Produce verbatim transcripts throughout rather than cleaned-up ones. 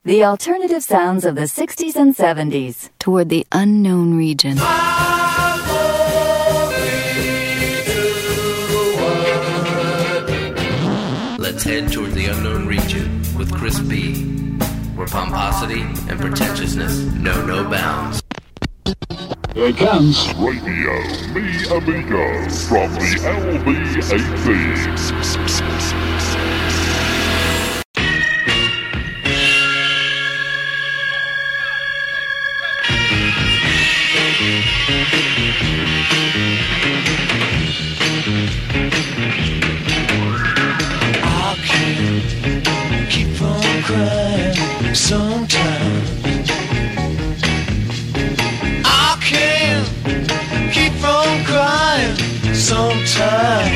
The alternative sounds of the sixties and seventies toward the unknown region. Let's head toward the unknown region with Chris B, where pomposity and pretentiousness know no bounds. Here comes Radio Me Amigo from the L B eighteen. I can't keep on crying sometimes. I can't keep on crying sometimes.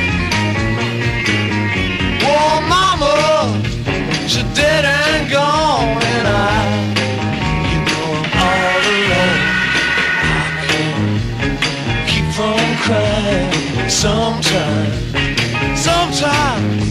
Oh, mama, she's dead and gone, and I, you know, I'm all alone. I can't keep on crying sometimes, sometimes.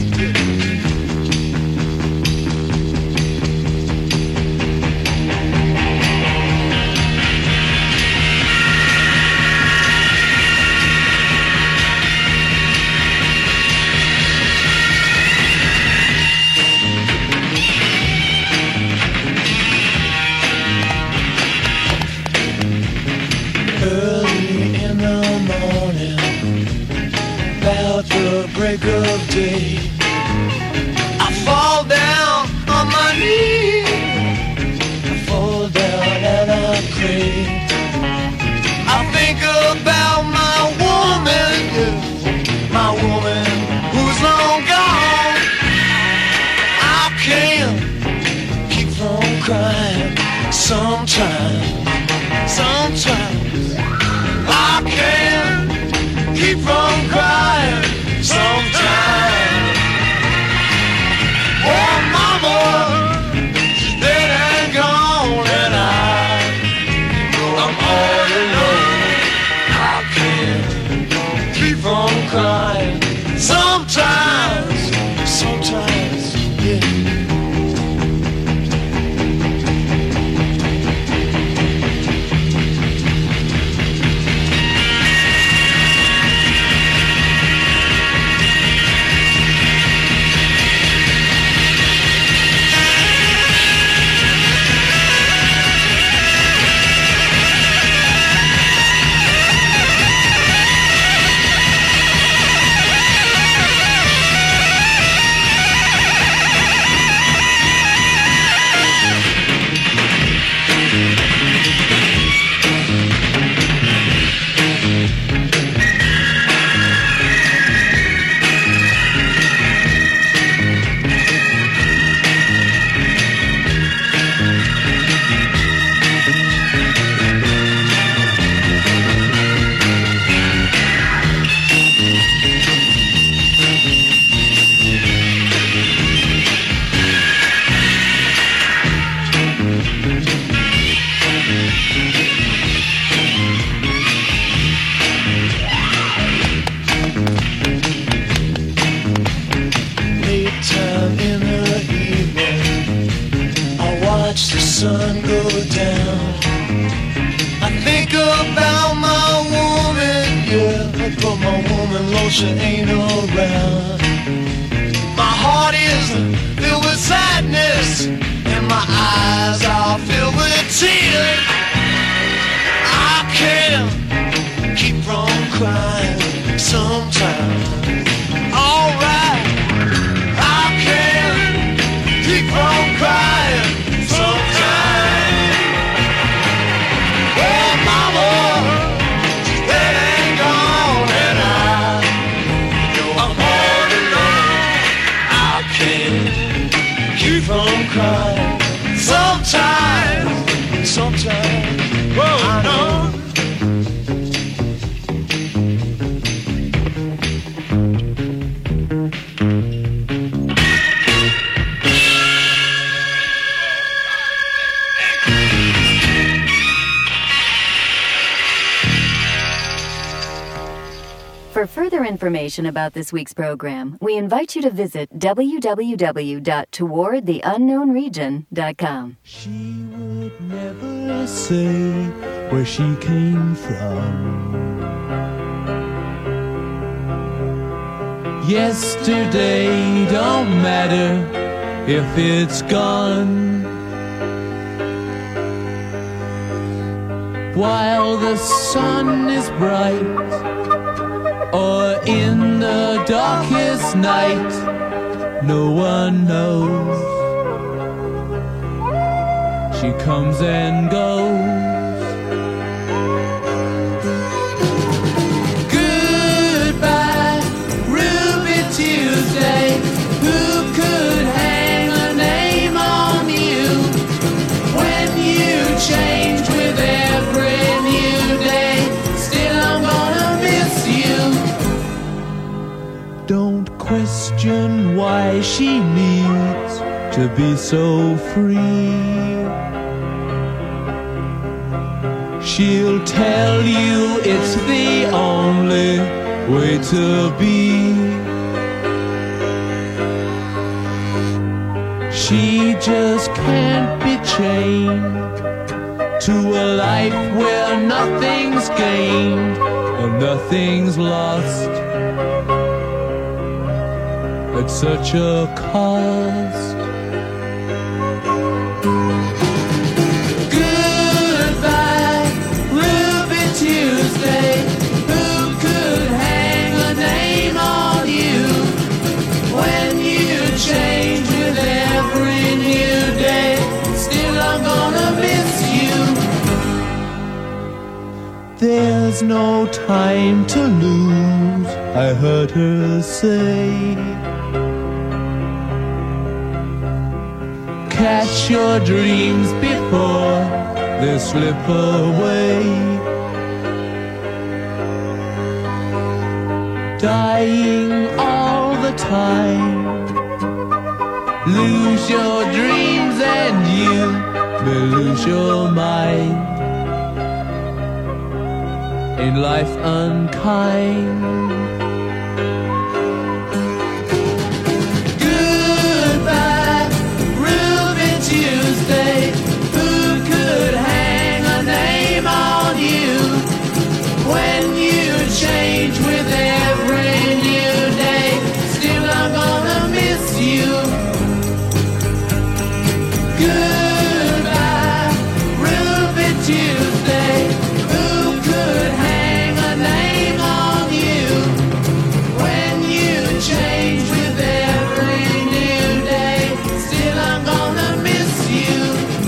Break of day, I fall down on my knees, I fall down and I pray. I think about my woman, yeah, my woman who's long gone. I can't keep from crying sometimes, sometimes. I can't keep from crying sometimes. Oh, mama, she's dead and gone, and I, you know, I'm all alone. I can't keep on crying sometimes, sometimes, yeah. Sun go down. I think about my woman, yeah, but my woman, Lord, she ain't around. My heart is filled with sadness, and my eyes are filled with tears. I can't keep from crying sometimes. Alright, I can't keep from crying sometimes. From crying sometimes, sometimes. Whoa, no. For For further information about this week's program, we invite you to visit w w w dot toward the unknown region dot com. She would never say where she came from. Yesterday don't matter if it's gone. While the sun is bright, or in the darkest night, no one knows. She comes and goes. Goodbye, Ruby Tuesday. Who could hang a name on you when you change with every new day? Still I'm gonna miss you. Don't question why she needs to be so free. She'll tell you it's the only way to be. She just can't be chained to a life where nothing's gained and nothing's lost at such a cost. Goodbye, Ruby Tuesday. Who could hang a name on you when you change with every new day? Still I'm gonna miss you. There's no time to lose, I heard her say. Catch your dreams before they slip away. Dying all the time. Lose your dreams and you may lose your mind. In life unkind. Goodbye, Ruby Tuesday. Who could hang a name on you when you change with every new day? Still I'm gonna miss you. Goodbye, Ruby Tuesday. Who could hang a name on you when you change with every new day? Still I'm gonna miss you.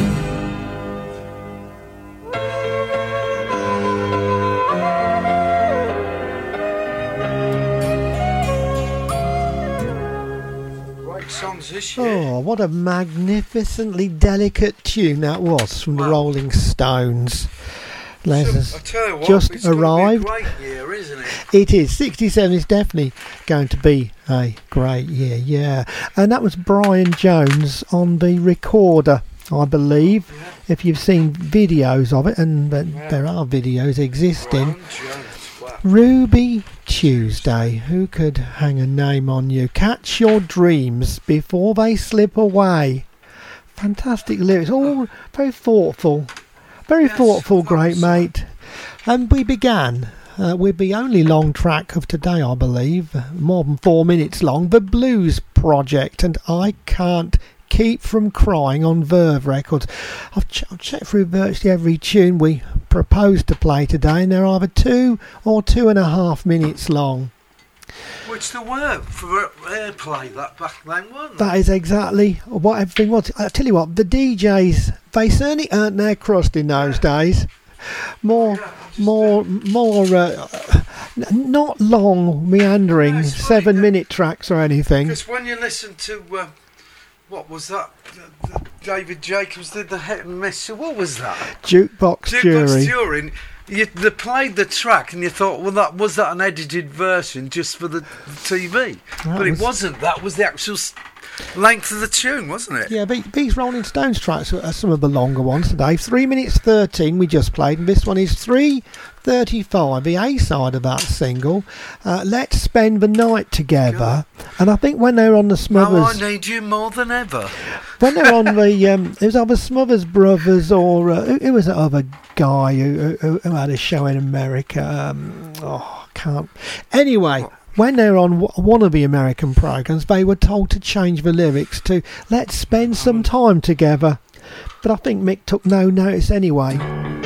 Great songs this year. Oh, what a magnificently delicate tune that was from the Wow. Rolling Stones. Les So, has I tell you what, just it's gonna be a arrived. great year, isn't it? It is. sixty-seven is definitely going to be a great year, yeah. And that was Brian Jones on the recorder, I believe. Yeah. If you've seen videos of it, and uh, Yeah. there are videos existing. Brian Jones, wow. Ruby Tuesday, who could hang a name on you? Catch your dreams before they slip away. Fantastic lyrics, all very thoughtful. Very Yes, thoughtful, that great was- mate. And we began uh, with the only long track of today, I believe, more than four minutes long, The Blues Project, and I Can't Keep From Crying on Verve Records. I've, ch- I've checked through virtually every tune we proposed to play today, and they're either two or two and a half minutes long. Which they were for airplay that back then, weren't they? That is exactly what everything was. I tell you what, the D Js, they certainly earned their crust in those days. More, Yeah, just, more, more, uh, n- not long, meandering, No, it's funny, seven-minute tracks or anything. Because when you listen to, uh, what was that? The, the David Jacobs did the hit and miss. What was that? Jukebox Jukebox Jury. Jury. You, they played the track and you thought, well, that was that an edited version just for the T V? That but was- it wasn't. That was the actual s- length of the tune, wasn't it? Yeah, but these Rolling Stones tracks are some of the longer ones today. Three minutes thirteen we just played, and this one is three thirty-five, the A side of that single. Uh, Let's Spend the Night Together. God. And I think when they were on the Smothers, Oh, I Need You More Than Ever. When they're on the, um, it was either Smothers Brothers or uh, who, who was that other guy who, who, who had a show in America? Um, oh, I can't. Anyway. What? When they were on w- one of the American programs, they were told to change the lyrics to "Let's spend some time together," but I think Mick took no notice anyway.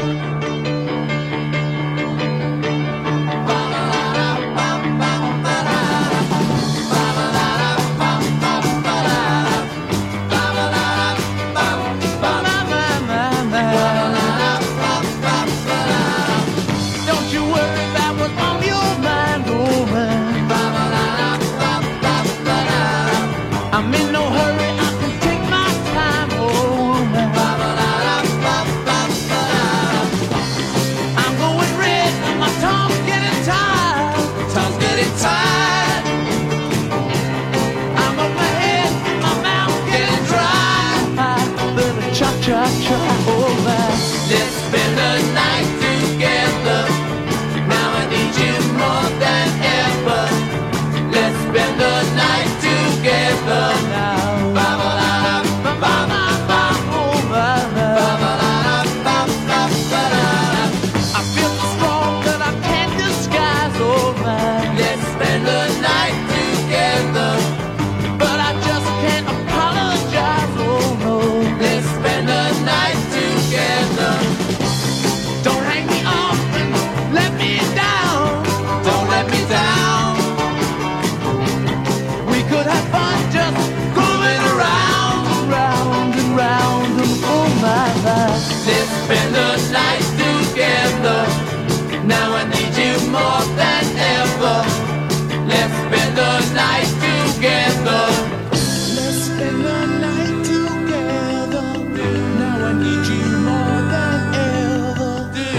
Spend the night together. Now I need you more than ever. Let's spend the night together. Let's spend the night together. Now I need you more than ever.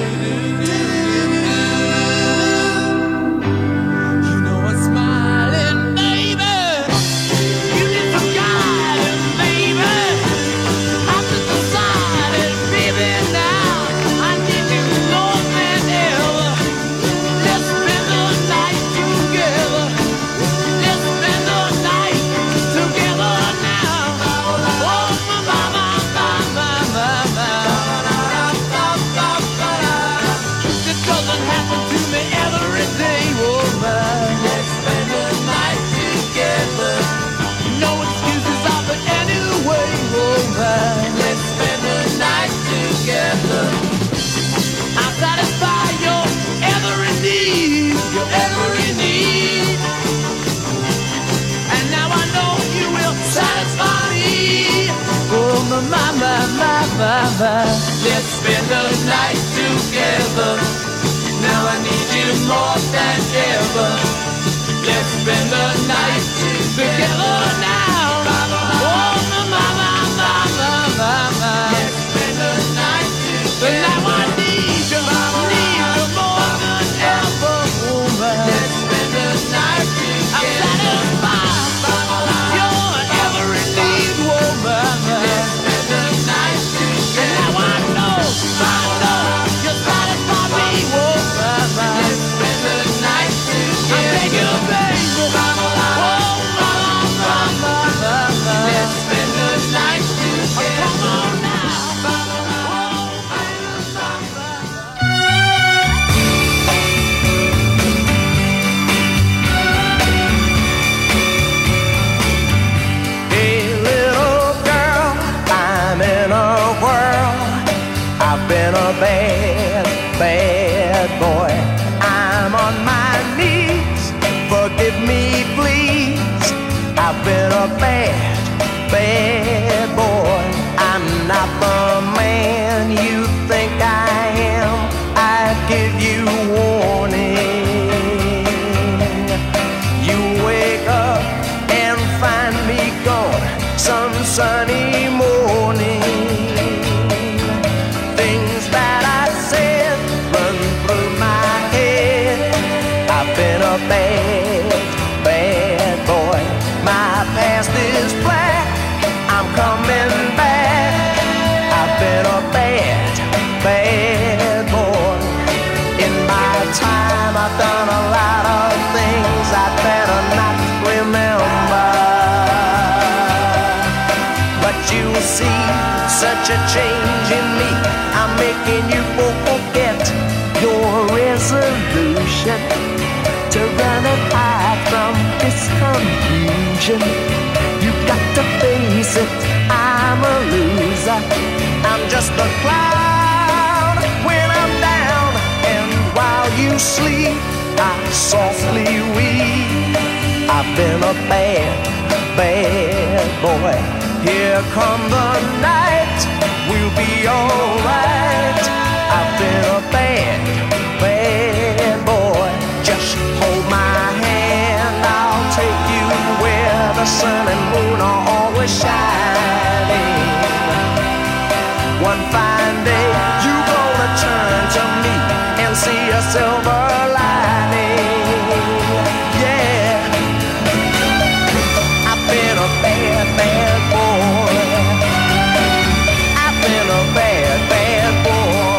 You know I'm smiling, baby. You need some guidance, baby. I've just decided, baby. Let's spend the night together. Now I need you more than ever. Let's spend the night together now. Oh, mama, mama, mama. Let's spend the night together. Now I need you, need you more than ever, woman. Let's spend the night together. I'm satisfied. You're every need, woman. Let's spend the night together. Now I know, I know, you satisfy me, woman. Let's spend the night together. I beg you, baby. Oh, mama, mama, mama. Let's spend the night together. Come on now. Oh, Hey, little girl, I'm in a whirl. I've been a bad, bad boy. I'm on my knees. Forgive me, please. I've been a bad, bad boy. I'm not the man you think I am. I give you warning. You wake up and find me gone some sunny morning. Things that I say been a bad, bad boy. In my time I've done a lot of things I'd better not remember. But you see such a change in me, I'm making you forget your resolution to run and hide from this confusion. You've got to face it, I'm a loser. I'm just a clown when I'm down, and while you sleep, I softly weep. I've been a bad, bad boy. Here come the night, we'll be alright. I've been a bad, bad boy. Just hold my hand, I'll take you where the sun and moon are always shining. One fine day, you gonna turn to me and see a silver lining. Yeah, I've been a bad, bad boy. I've been a bad, bad boy.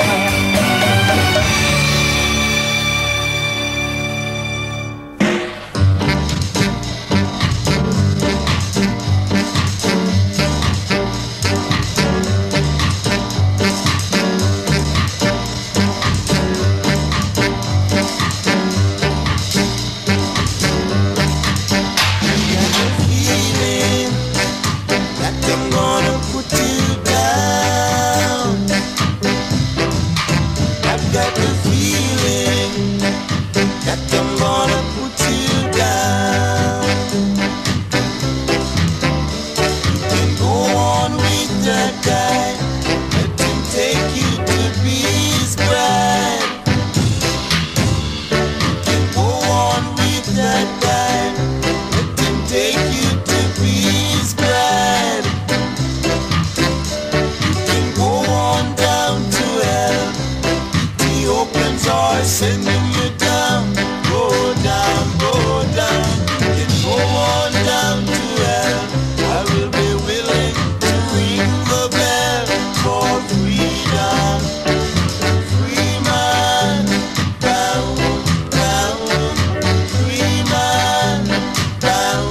Sending you down, go down, go down. You can go on down to hell. I will be willing to ring the bell for freedom. Free man, down, down. Free man, down,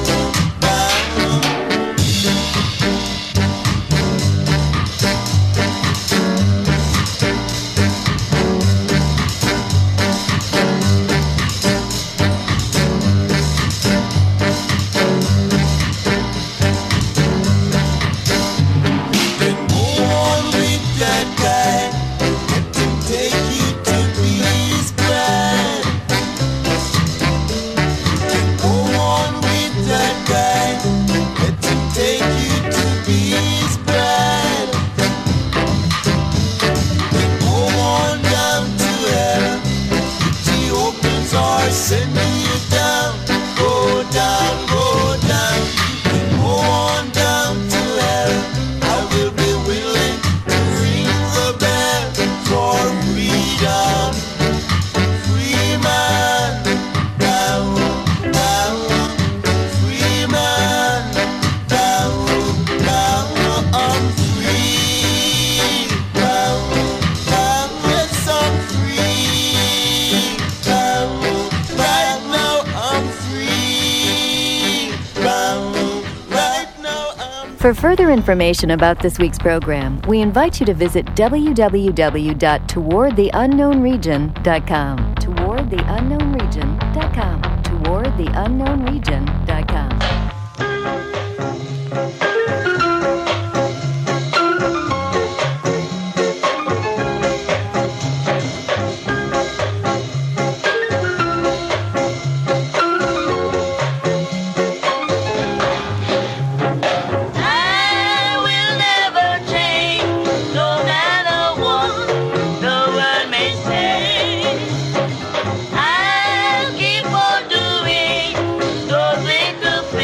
sending you down, go down, go down. You can go on down to hell. I will be willing to ring the bell for freedom. Free man, down, down. Free man, down, down. I'm free, down, down. Yes, I'm free, down. Right now I'm free. Right now I'm For further information about this week's program, we invite you to visit w w w dot toward the unknown region dot com. toward the unknown region dot com. toward the unknown region dot com. I'll keep on doing those little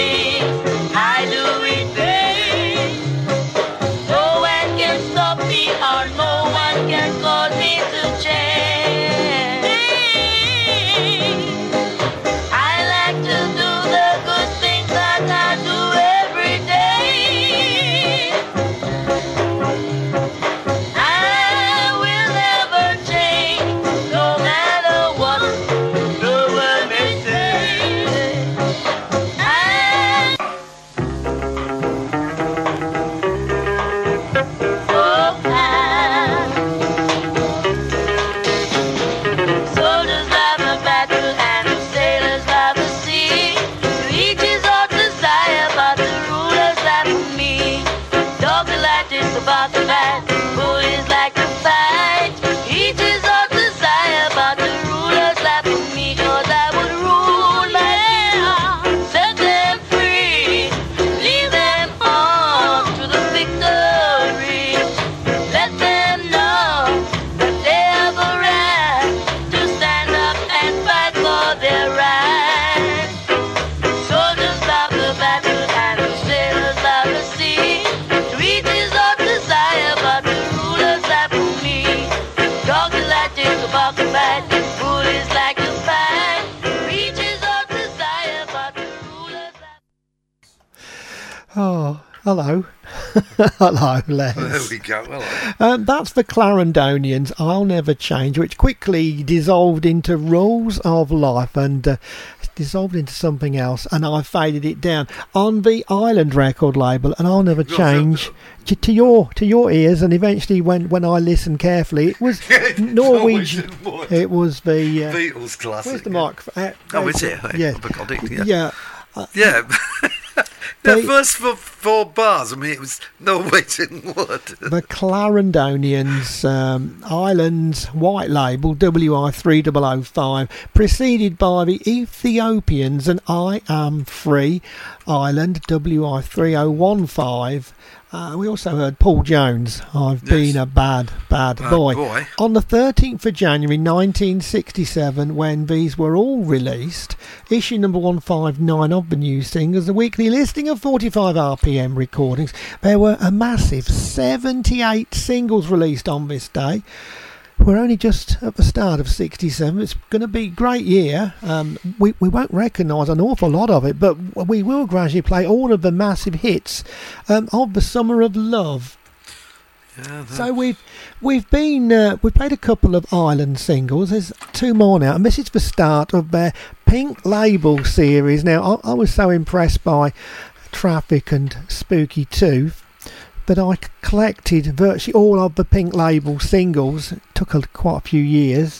Oh, hello. Hello, Les. There we go. Hello. Um, that's the Clarendonians, I'll Never Change, which quickly dissolved into Rules of Life and uh, dissolved into something else, and I faded it down on the Island record label, and I'll Never Change to, to your to your ears. And eventually, when, when I listened carefully, it was Norwegian. It was the uh, Beatles classic. Where's the microphone? Uh, Oh, is it? Yeah. I forgot it. Yeah. Yeah. Uh, Yeah. They- The first four, four bars, I mean, it was Norwegian wood. The Clarendonians, um, Islands White Label, W I three thousand five, preceded by the Ethiopians and I Am Free Island, W I three thousand fifteen. Uh, we also heard Paul Jones, I've Yes. Been a Bad, Bad Bad Boy. Boy. On the thirteenth of January nineteen sixty-seven, when these were all released, issue number one fifty-nine of the New Singers, a weekly listing of forty-five R P M recordings, there were a massive seventy-eight singles released on this day. We're only just at the start of sixty-seven. It's going to be a great year. Um, we, we won't recognise an awful lot of it, but we will gradually play all of the massive hits um, of the Summer of Love. Yeah, that- So we've we've been uh, we've played a couple of Island singles. There's two more now, and this is the start of their Pink Label series. Now I, I was so impressed by Traffic and Spooky Tooth that I collected virtually all of the Pink Label singles. It took a, quite a few years,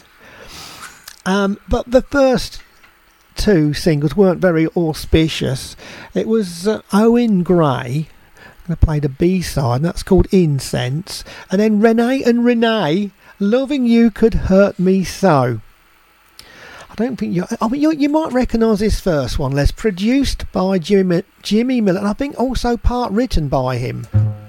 um, but the first two singles weren't very auspicious. It was uh, Owen Gray. I played a B-side, and that's called Incense. And then Renee and Renee, Loving You Could Hurt Me So. I don't think you... I mean, you, you might recognise this first one, Les. Produced by Jimmy, Jimmy Miller, and I think also part written by him.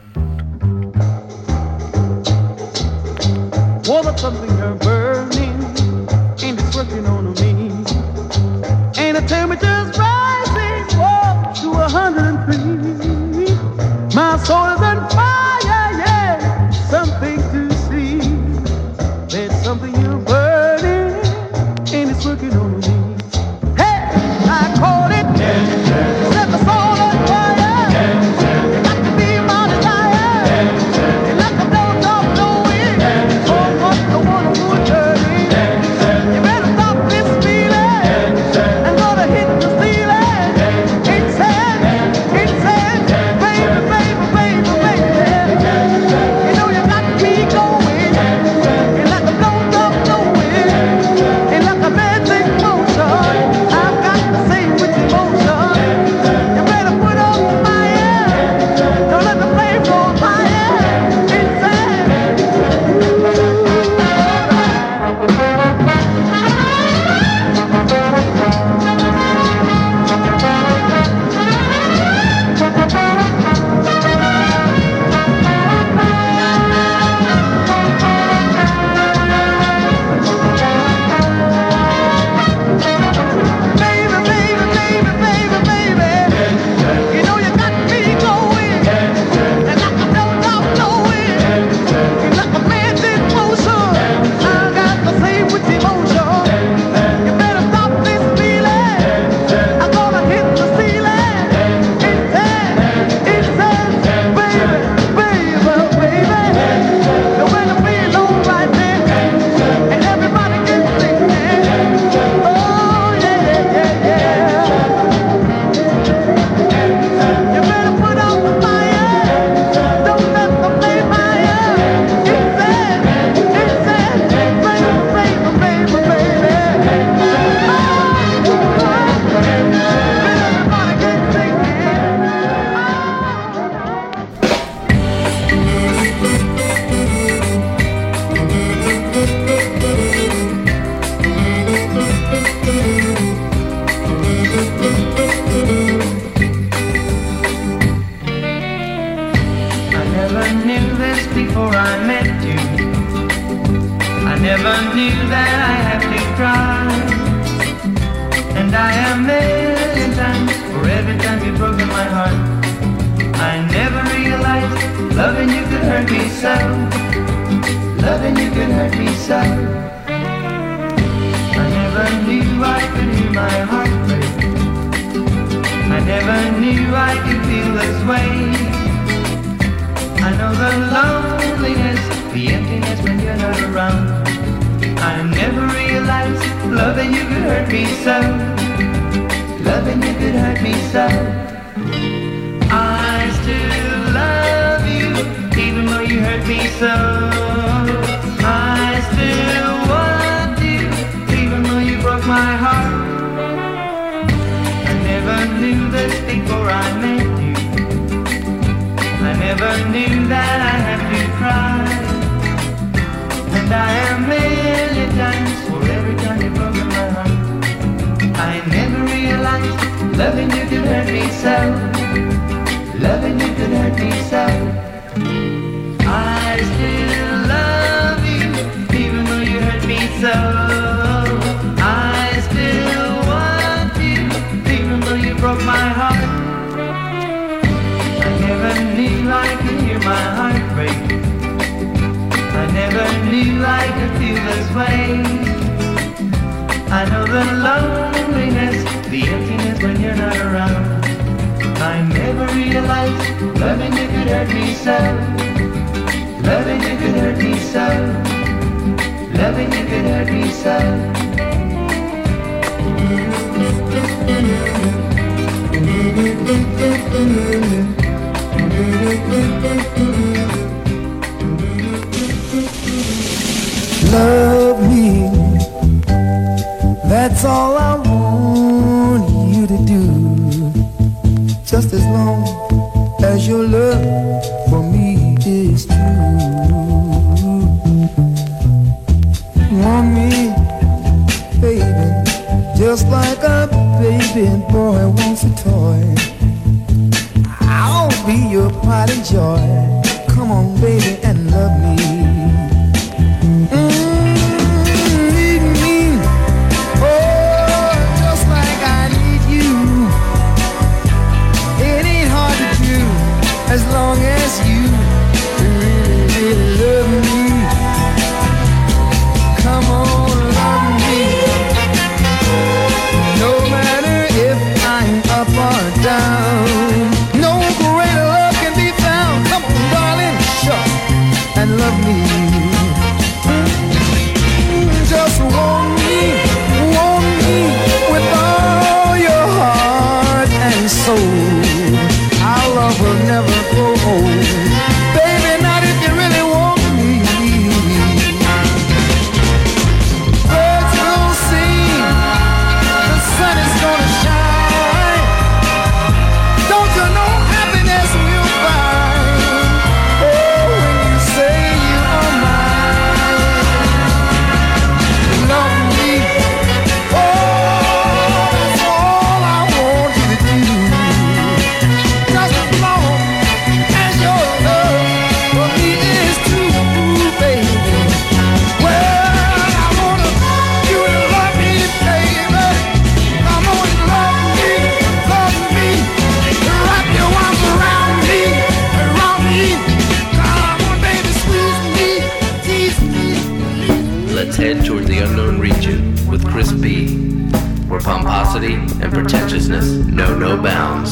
Was it something you're burning, and it's working on me? And the temperature's rising, whoa, to a hundred and three. My soul is on fire, yeah, something to see. There's something you're burning, and it's working on me. Hey, I call it, set the soul on fire. You got to be my desire. You let the blow off the wind. Oh, what the water would turn in. You better stop this feeling and gonna hit the ceiling. Incense, incense, baby, baby, baby, baby. You know you got me going. You let the blow off the wind. You let the magic motion. I've got to sing with emotion. You better put on the fire. Don't let the flame go higher. Incense. Baby, baby, baby, baby, baby. You know you got me going. And like a blown off blowing. You like a magic motion. I got the same with emotion. You better stop this feeling. I'm gonna hit the ceiling. Incense, incense, baby, baby, baby. The way the feel's alright then. And everybody gets singing. Oh yeah, yeah, yeah. You better put out the fire. Don't let the flame higher. Incense, incense, baby, baby, baby, baby. Oh, everybody gets singing. I never knew this before I met you. I never knew that I had to cry. And I am million times for every time you've broken my heart. I never realized loving you could hurt me so. Loving you could hurt me so. I never knew I could hear my heart break. I never knew I could feel this way. I know the loneliness, the emptiness when you're not around. I never realized loving you could hurt me so. Loving you could hurt me so. I still love you, even though you hurt me so. I still want you, even though you broke my heart. I never knew this before I met you. I never knew that I had to cry. And I am a million times for every time you broke my heart. I never realized loving you could hurt me so. Loving you could hurt me so. I still love you, even though you hurt me so. I still want you, even though you broke my heart. I never knew I could hear my heart break. I never knew I could feel this way. I know the loneliness, the emptiness when you're not around. I never realized loving you could hurt me so. Loving you could hurt me so. Loving you could hurt me so. Love me, that's all I want you to do. Just as long as your love for me is true. Want me, baby, just like a baby boy wants a toy. I'll be your pride and joy. Come on, baby, and love me. As long as you really, really love me, come on, love me. No matter if I'm up or down, no greater love can be found. Come on, darling, sure, and love me. Just want me, want me with all your heart and soul. Our love will never grow old. Baby, not if you really want me. Birds will sing, the sun is gonna shine. Don't you know happiness will find? Oh, when you say you are mine. Love me. Oh, that's all I want you to do. Just as long as your love for me is true, baby. Well, I wanna you to love me, baby. Come on, love me, love me. Wrap your arms around me, around me. Come on, baby, squeeze me, tease me. Let's head toward the unknown region with Chris B, where pomposity and pretentiousness know no bounds.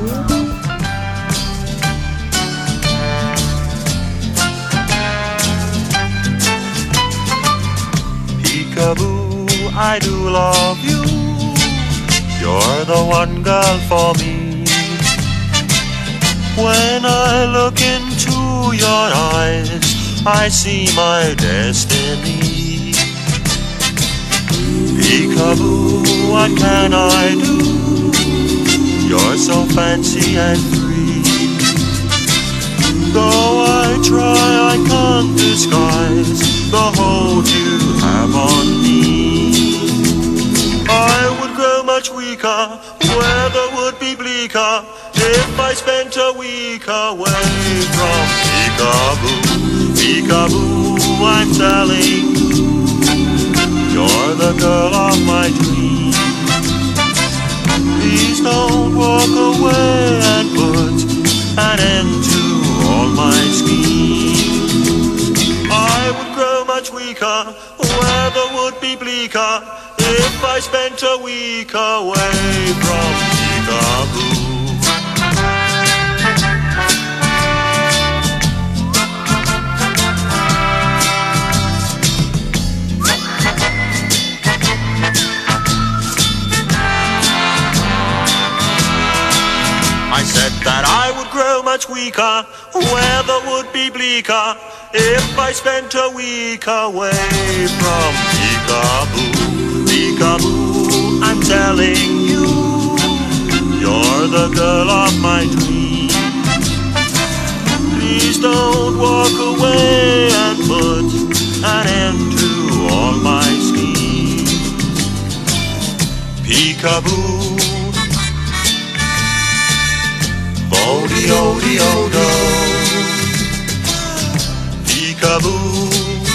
Peekaboo, I do love you. You're the one girl for me. When I look into your eyes, I see my destiny. Peekaboo, what can I do? You're so fancy and free. Though I try, I can't disguise the hold you have on me. I would grow much weaker, weather would be bleaker, if I spent a week away from Peekaboo. Peekaboo, I'm telling you, you're the girl of my dreams. Please don't walk away and put an end to all my schemes. I would grow much weaker, weather would be bleaker, if I spent a week away from Peekaboo. much weaker. Weather would be bleaker if I spent a week away from Peekaboo. Peekaboo, I'm telling you, you're the girl of my dreams. Please don't walk away and put an end to all my schemes. Peekaboo, bo-de-o-de-o-do. Peekaboo,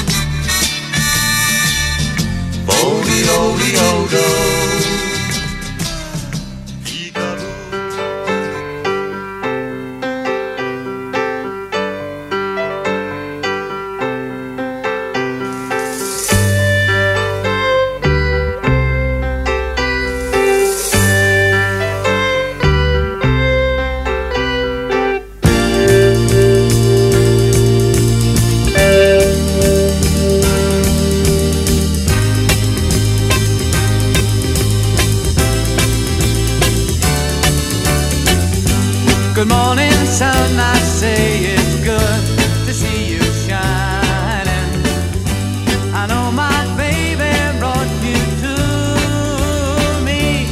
bo-de-o-de-o-do. Good morning, sun, I say it's good to see you shining. I know my baby brought you to me.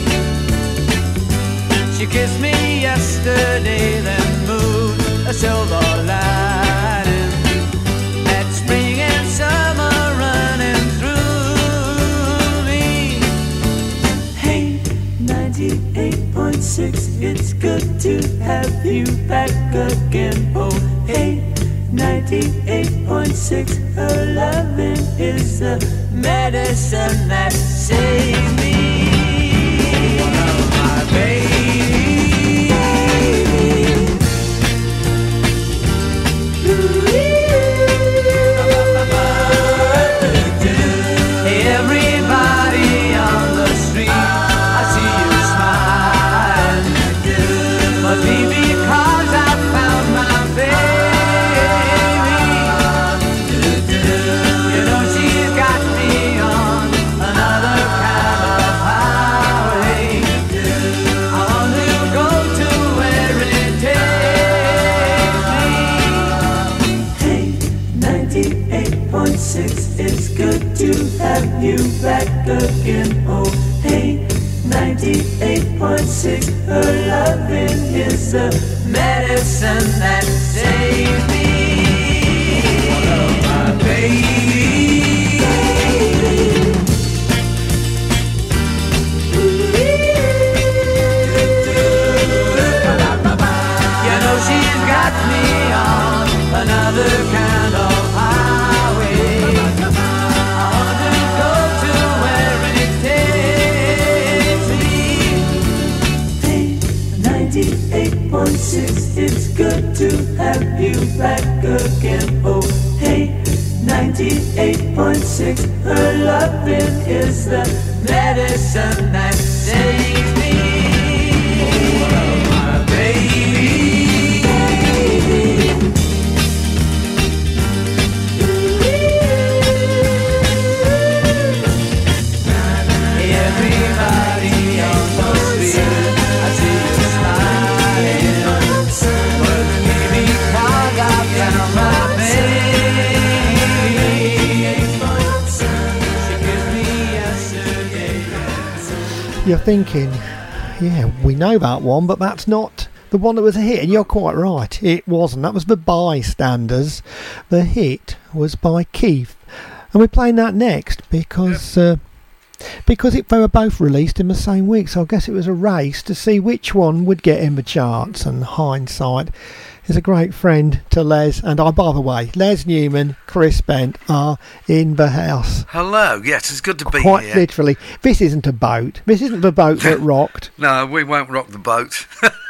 She kissed me yesterday, then moved a silver lining. That spring and summer running through me. Hey, ninety-eight point six, it's good to have you back again. Oh, hey, ninety-eight point six, her loving is the medicine that saved me. Oh, my baby. Everybody on the street, I see you smile. Must be because I found my baby. You know she's got me on another kind of highway. I want to go to where it takes me. Hey, ninety-eight point six, it's good to have you back again. Oh, hey, ninety-eight point six, her loving is the medicine that saved me. Oh, my baby. You know she's got me on another kind of highway. I want to go to where it takes me. Hey, ninety-eight point six, it's good to have you back again. Oh, hey, ninety-eight point six, her loving is the medicine that saves me. Oh, my baby. Everybody on the street, I see you smiling. But maybe because I found my baby. She kissed me yesterday. You're thinking, yeah, we know that one, but that's not the one that was a hit. And you're quite right, it wasn't. That was the Bystanders. The hit was by Keith. And we're playing that next because... Uh, Because it, they were both released in the same week, so I guess it was a race to see which one would get in the charts. And hindsight is a great friend to Les. And oh, by the way, Les Newman, Chris Bent are in the house. Hello, yes, it's good to be Quite here. literally. This isn't a boat. This isn't the boat that rocked. No, we won't rock the boat.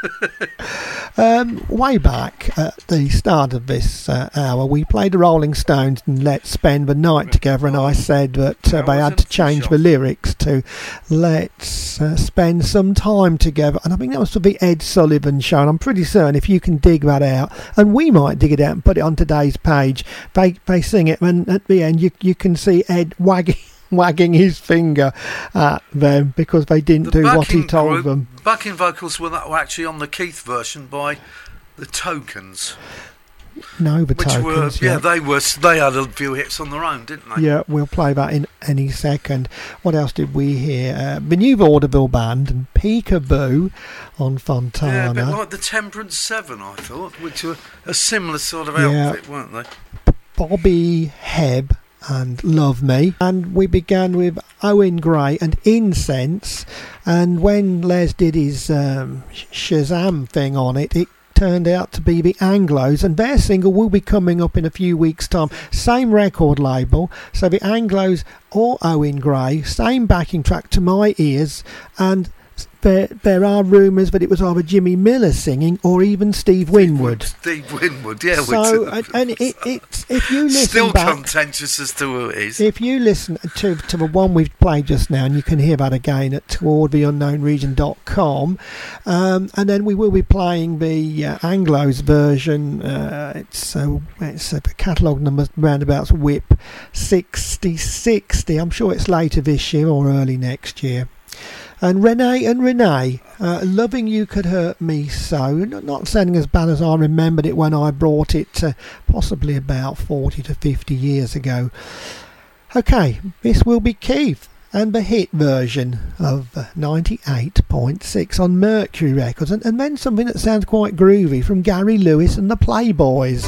Um, way back at the start of this uh, hour, we played the Rolling Stones and Let's Spend the Night Together, and I said that uh, they had to change the lyrics to Let's uh, Spend Some Time Together, and I think that was for the Ed Sullivan Show, and I'm pretty certain if you can dig that out, and we might dig it out and put it on today's page, they, they sing it, and at the end you, you can see Ed wagging wagging his finger at them because they didn't The do what he backing told group- them. Backing vocals were, that were actually on the Keith version by the Tokens. Nova Which Tokens. were, yeah, they were. They had a few hits on their own, didn't they? Yeah, we'll play that in any second. What else did we hear? Uh, the new vaudeville band and Peekaboo on Fontana. Yeah, a bit like the Temperance Seven, I thought, which were a similar sort of Yeah. outfit, weren't they? Bobby Hebb and Love Me. And we began with Owen Gray and Incense. And when Les did his um, Shazam thing on it, it turned out to be the Anglos, and their single will be coming up in a few weeks' time. Same record label, so the Anglos or Owen Gray, same backing track to my ears, and there, there are rumours that it was either Jimmy Miller singing or even Steve Winwood. Steve Winwood, yeah. So, which, and, and it, it's if you listen still back, contentious as to who it is. if you listen to to the one we've played just now, and you can hear that again at toward the unknown region dot com, um, and then we will be playing the uh, Anglos version. Uh, it's uh, it's uh, the catalogue number roundabouts Whip sixty sixty. I'm sure it's later this year or early next year. And Renee and Renee, uh, Loving You Could Hurt Me So. Not, not sounding as bad as I remembered it when I brought it uh, possibly about forty to fifty years ago. Okay, this will be Keith and the hit version of uh, ninety-eight point six on Mercury Records. And, and then something that sounds quite groovy from Gary Lewis and the Playboys.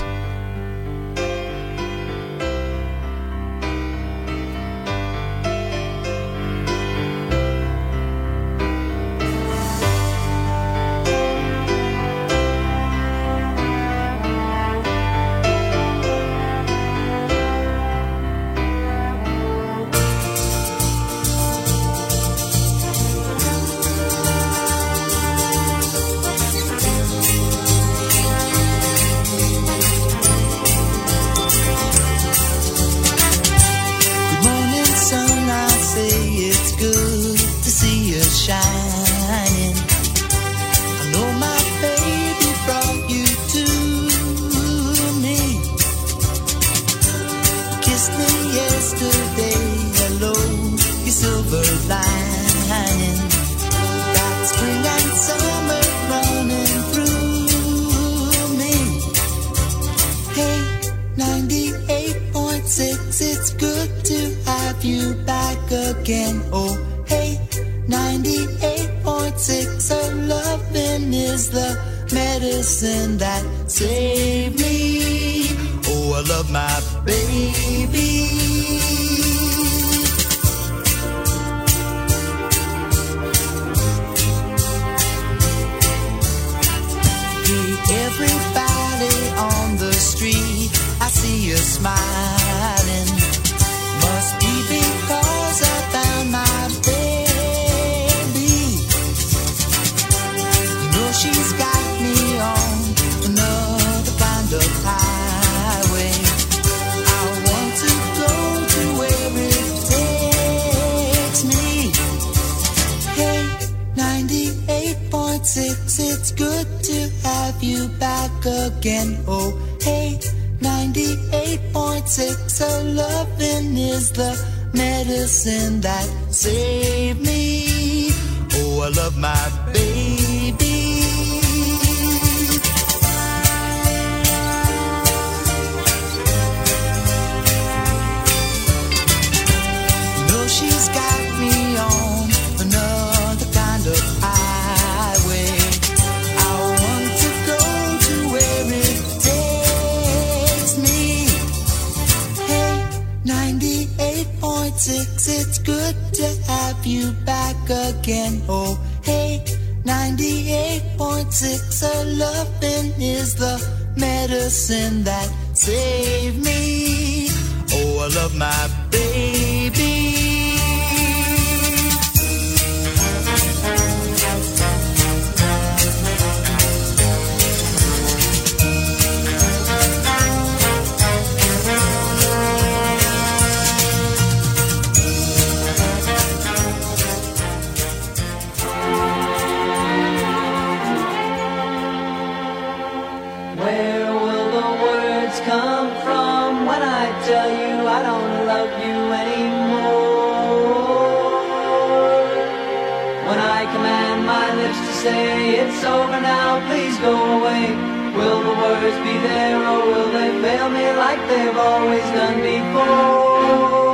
When I command my lips to say it's over now, please go away. Will the words be there or will they fail me like they've always done before?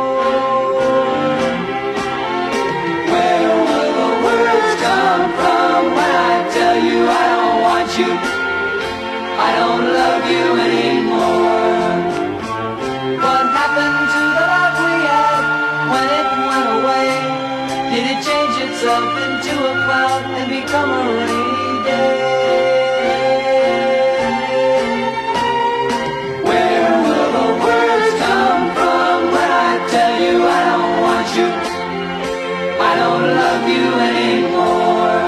Where will the words come from when I tell you I don't want you, I don't love you anymore? What happened to the love we had when it went away? Did it change itself into a cloud and become a rainy day? Where will the words come from when I tell you I don't want you, I don't love you anymore?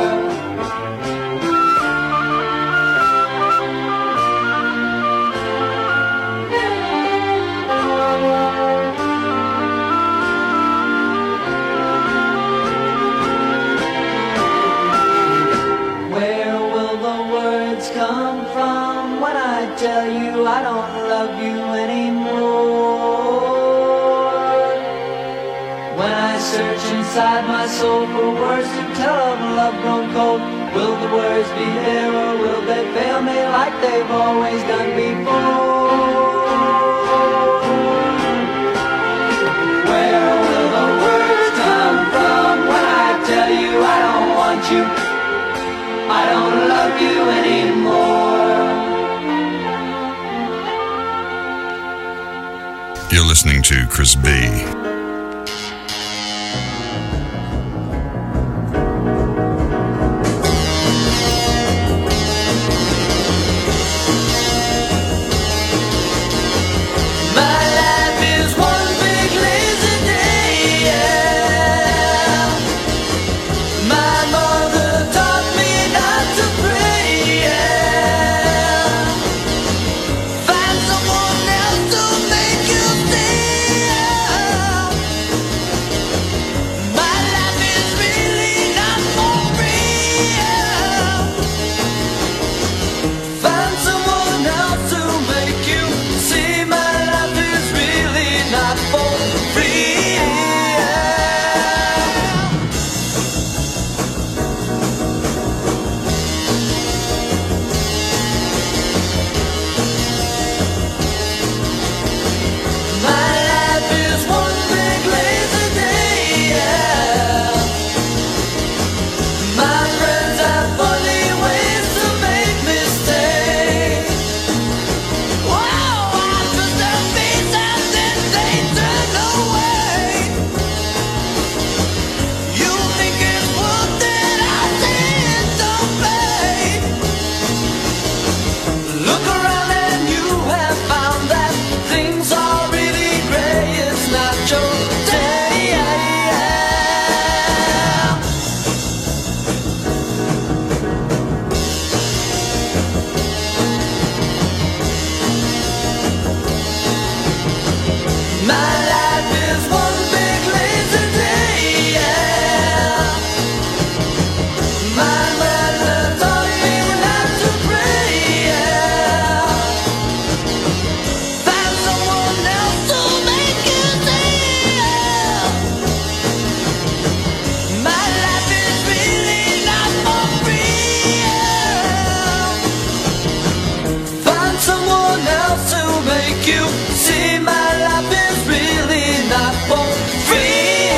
Where will the words come from when I tell you I don't love you anymore? When I search inside my soul for words to tell of love grown cold, will the words be there or will they fail me like they've always done before? Where will the words come from when I tell you I don't want you, I don't love you anymore? You're listening to Chris B. My life is one big lazy day, yeah. My mother taught me not to pray, yeah. Find someone else to make you stay, yeah. My life is really not for free, yeah. Find someone else to make you see my life is really not for free, yeah. My life is one big lazy day, yeah. My friends have funny ways to make me stay. Wow, I took their face and then they turned away. You think it's worth it, I say it don't pay. Look around and you have found that things are really gray. It's not your day, yeah. My life is one big lazy day, yeah. My mother taught me not to pray, yeah. Find someone else to make you stay, yeah. My life is really not for free, yeah. Find someone else to make you see my life is really not for free,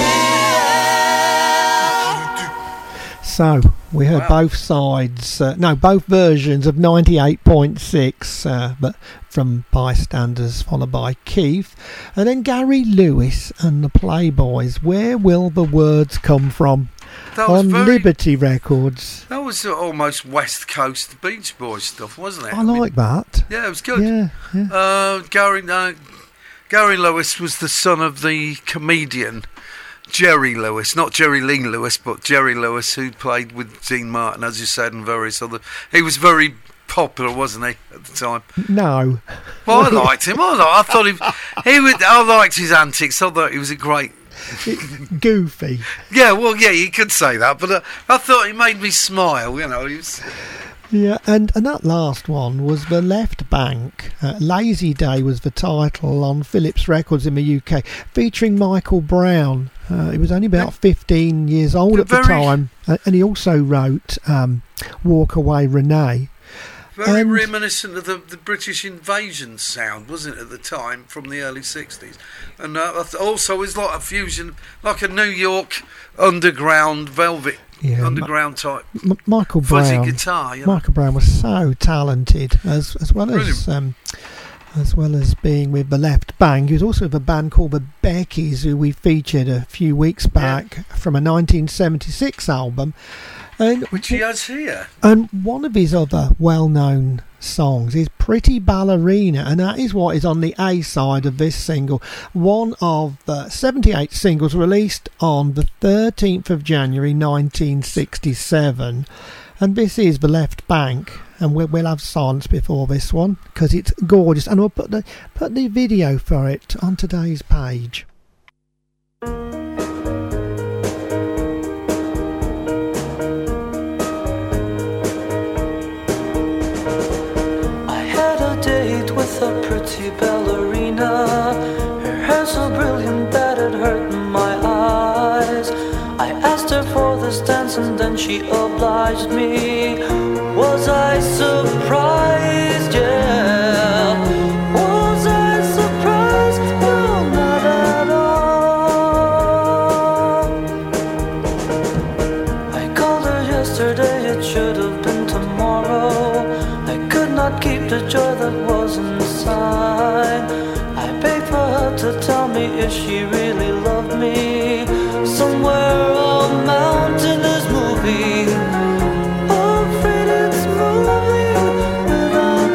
yeah. So we heard Wow. both sides, uh, no, both versions of ninety-eight point six, uh, but from Bystanders, followed by Keith, and then Gary Lewis and the Playboys. Where will the words come from? That was On very- Liberty Records. That was uh, almost West Coast Beach Boys stuff, wasn't it? I like that. Yeah, it was good. Yeah, yeah. Uh, Gary uh, Gary Lewis was the son of the comedian Jerry Lewis, not Jerry Lee Lewis, but Jerry Lewis, who played with Dean Martin, as you said, and various other. He was very popular, wasn't he, at the time? No. Well, I liked him. I, liked, I thought he, he would. I liked his antics. I thought he was a great. Goofy. Yeah, well, yeah, you could say that, but uh, I thought he made me smile. You know, he was. Yeah, and, and that last one was The Left Bank. Uh, Lazy Day was the title on Philips Records in the U K, featuring Michael Brown. Uh, he was only about fifteen years old at the very- time, uh, and he also wrote um, Walk Away Renee. Very And- reminiscent of the, the British invasion sound, wasn't it, at the time, from the early sixties? And uh, also it's like a fusion, like a New York underground velvet, Yeah, underground type M- Michael fuzzy Brown. guitar. You know? Michael Brown was so talented, as as well as um, as well as being with the Left Bank. He was also with a band called the Beckies, who we featured a few weeks back Yeah. from a nineteen seventy-six album. And Which he has here. And one of his other well-known songs is Pretty Ballerina, and that is what is on the A side of this single. One of the seventy-eight singles released on the thirteenth of January nineteen sixty-seven. And this is the Left Bank, and we'll, we'll have silence before this one because it's gorgeous, and we'll put the put the video for it on today's page. With a pretty ballerina, her hair so brilliant that it hurt my eyes. I asked her for this dance and then she obliged me. Was I surprised? Yeah. Was I surprised? No, not at all. I called her yesterday, it should have been tomorrow. I could not keep the joy that was inside. I begged for her to tell me if she really loved me. Somewhere a mountain is moving, afraid it's moving without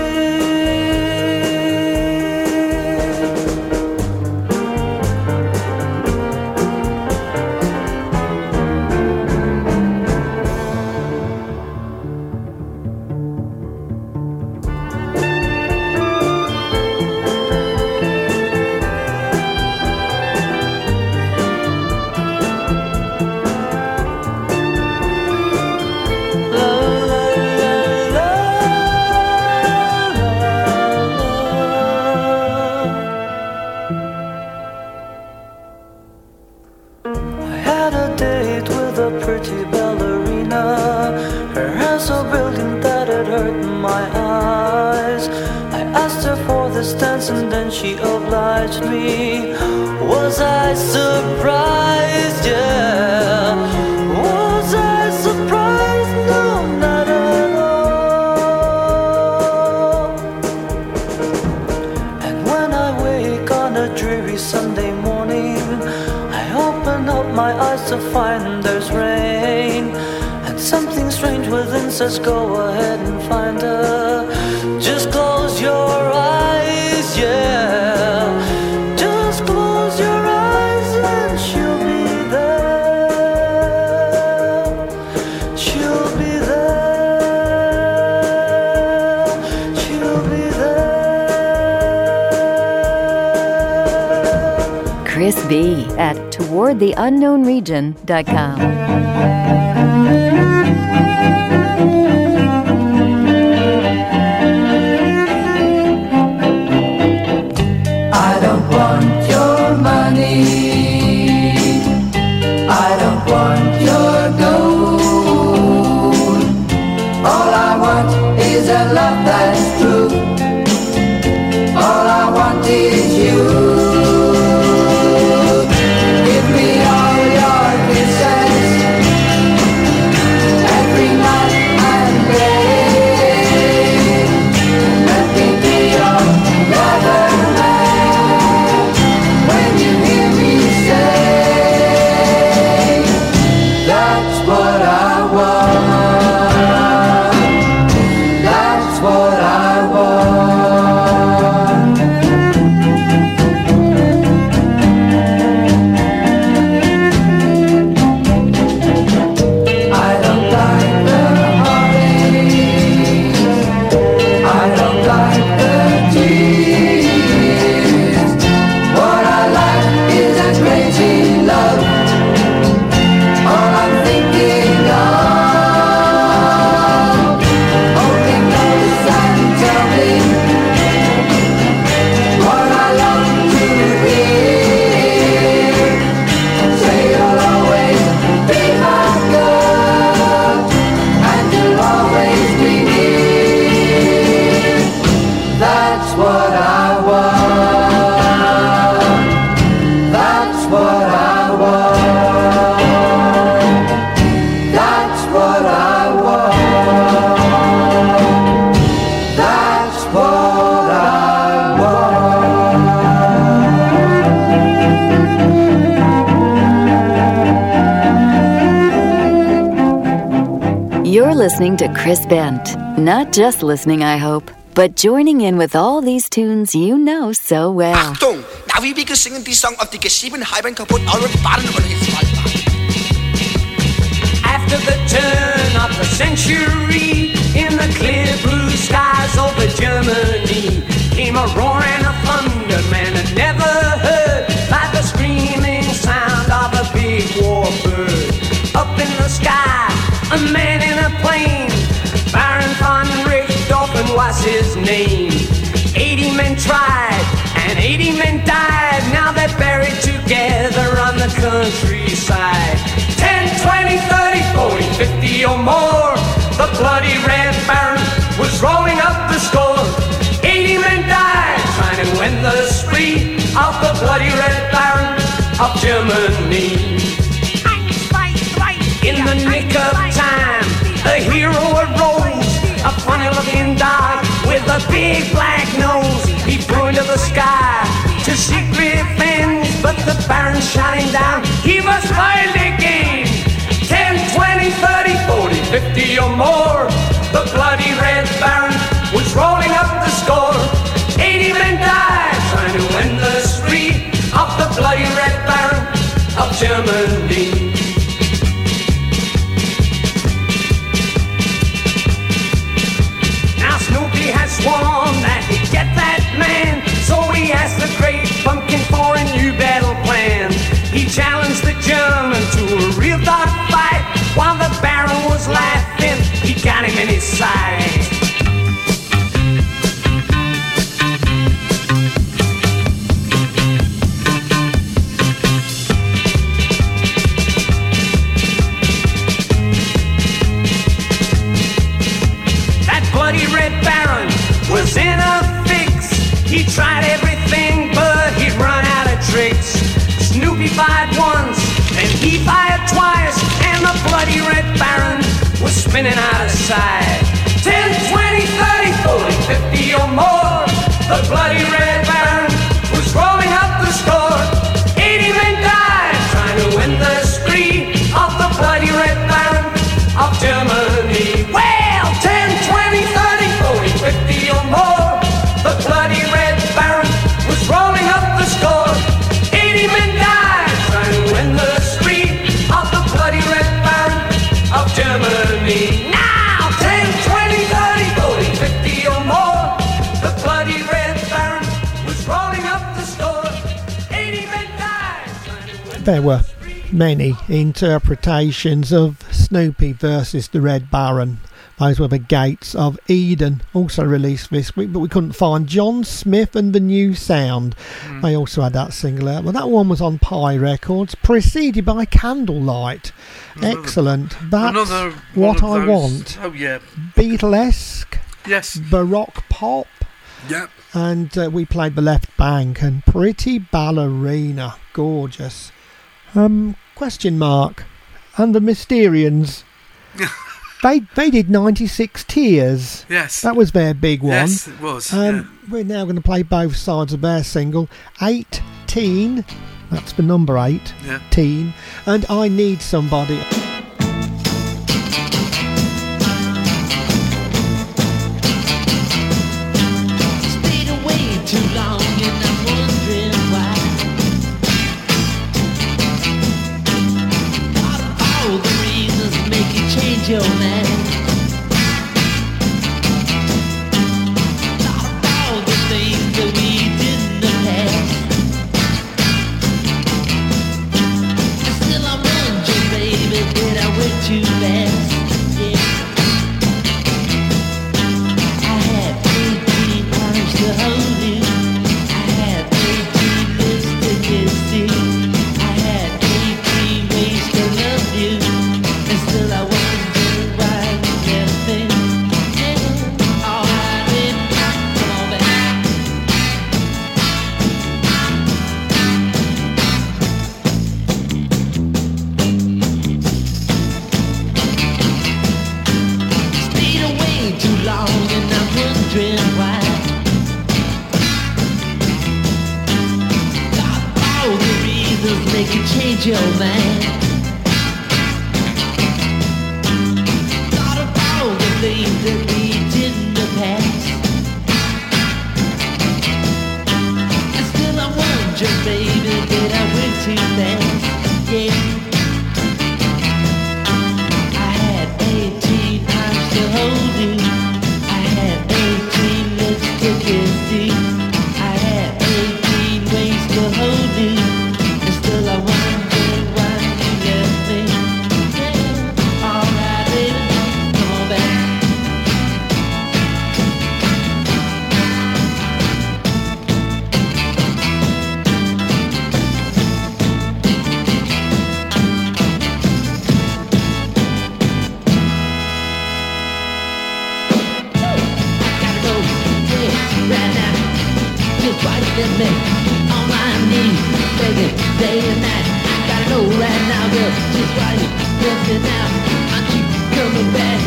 pretty ballerina. Her hair so brilliant that it hurt my eyes. I asked her for this dance and then she obliged me. Was I surprised? Yeah. Was I surprised? No, not at all. And when I wake on a dreary Sunday morning, I open up my eyes to find there's rain, and something strange within says go ahead and find her. Just close your eyes, yeah. Just close your eyes and she'll be there. She'll be there. She'll be there. Chris B. at toward the unknown region dot com. I don't want your money, I don't want your gold. All I want is a love that's true. All I want is you. Give me all your kisses, listening to Chris Bent. Not just listening, I hope, but joining in with all these tunes you know so well. Achtung! Now we will sing the song of the Gesieben Heiben kaputt already baren und jetzt mal. After the turn of the century, in the clear blue skies over Germany, came a roaring of thunder man had never heard, like the screaming sound of a big war bird. Up in the sky, a man in a plane, Baron von Richthofen was his name. Eighty men tried, and eighty men died, now they're buried together on the countryside. Ten, twenty, thirty, forty, fifty or more, the bloody Red Baron was rolling up the score. Eighty men died, trying to win the spree of the bloody Red Baron of Germany. In the nick of time, a hero arose, a funny-looking dog with a big black nose. He flew into the sky to seek revenge, but the Baron shot him down. He was playing the game. Ten, twenty, thirty, forty, fifty or more, the bloody Red Baron was rolling up the score. Eighty men died trying to win the spree of the bloody Red Baron of Germany. Snoopy has sworn that he'd get that man, so he asked the great pumpkin for a new battle plan. He challenged the German to a real dog fight. While the Baron was laughing, he got him in his sight. Was in a fix. He tried everything, but he'd run out of tricks. Snoopy fired once, and he fired twice, and the bloody Red Baron was spinning out of sight. Ten, twenty, thirty, forty, fifty or more, the bloody Red Baron was rolling up the score. Eighty men died trying to win the spree of the bloody Red Baron of Germany. Well, ten, twenty, thirty, forty, fifty or more, the bloody Red Baron was rolling up the score. Eighty men died trying to win the spree of the bloody Red Baron of Germany. Now, ten, twenty, thirty, forty, fifty or more, the bloody Red Baron was rolling up the score. Eighty men died trying to win. There were many interpretations of Snoopy versus the Red Baron. Those were the Gates of Eden, also released this week, but we couldn't find John Smith and the New Sound. Mm. They also had that single out. Well, that one was on Pie Records, preceded by Candlelight. Another, Excellent. That's what I those. want. Oh, yeah. Beatlesque. Yes. Baroque pop. Yep. And uh, we played the Left Bank and Pretty Ballerina. Gorgeous. Um, question mark. And the Mysterians. They they did ninety-six Tears. Yes. That was their big one. Yes, it was. Um, yeah. We're now going to play both sides of their single. eighteen, that's the number eight. Yeah. Teen. And I Need Somebody. Stayed away too long and I'm wondering why. All the reasons make you change your mind. All the things that we did in the past. And still I'm wondering, baby, did I wait too fast? Yeah. I had eighteen arms to hold you. I had eighteen lips to kiss you. I had eighteen ways to love you. And still I wonder why you never think. Yeah, all I did, come on back. Stayed away too long and I'm wondering why. Got all the reasons make you change your mind. wonder, baby, that I went too fast. Yeah. I had eighteen arms to hold you. I had eighteen lips to kiss you. I had eighteen ways to hold you. And still I wonder why you left me. Yeah. All right, baby, come on back. Right now, just right at me, on my knees, begging day and night. I gotta know right now, girl, just right at me now. Aren't you coming back?